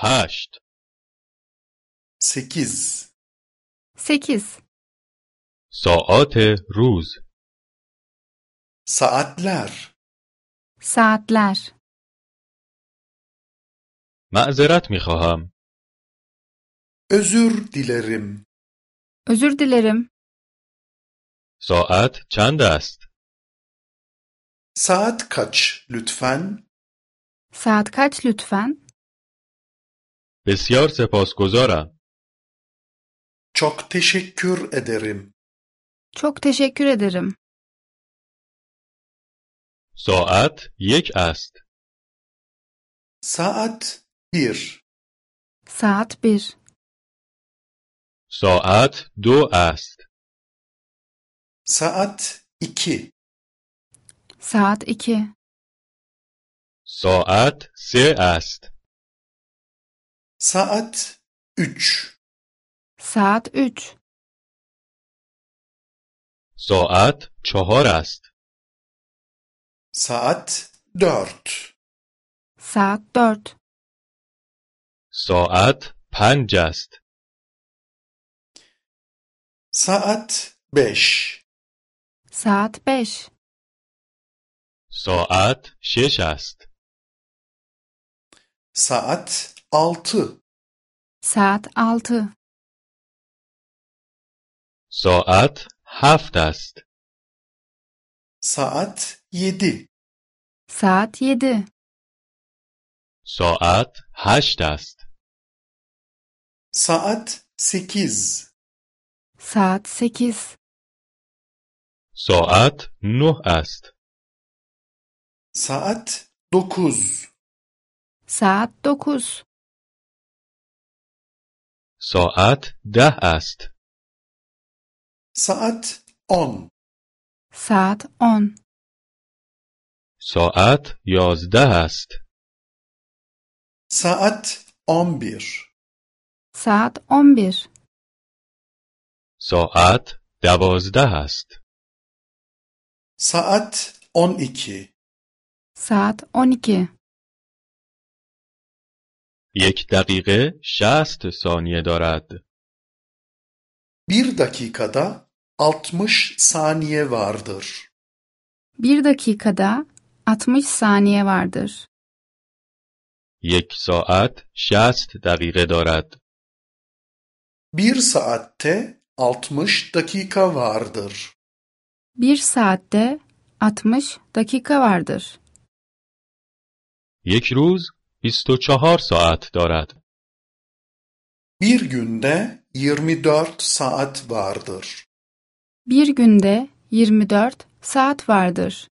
8 8 8 ساعات روز saatler saatler معذرت میخواهم özür dilerim özür dilerim. ساعت چند است؟ saat kaç lütfen Saat kaç lütfen? بسیار سپاسگزارم çok teşekkür ederim Çok teşekkür ederim. ساعت 1 است saat 1 Saat 1 ساعت 2 است saat 2 Saat 2 ساعت 3 است saat 3 Saat 3 ساعت 4 است saat 4 Saat 4 ساعت 5 است saat 5 Saat 5 ساعت 6 است saat 6 Saat 6 ساعت 7 است saat 7 Saat 7 ساعت 8 است saat 8 Saat 8 ساعت 9 است saat 9 Saat 9 ساعت 10 است saat 10 Saat 10 ساعت 11 است saat 11 Saat 11 ساعت 12 است saat 12 Saat 12 1 دقیقه 60 ثانیه دارد bir dakikada 60 saniye vardır. 1 dakikada 60 saniye vardır. 1 ساعت 60 دقیقه دارد Bir saatte 60 dakika vardır. 1 saatte 60 dakika vardır. 1 روز 24 ساعت دارد Bir günde 24 saat vardır. Bir günde 24 saat vardır.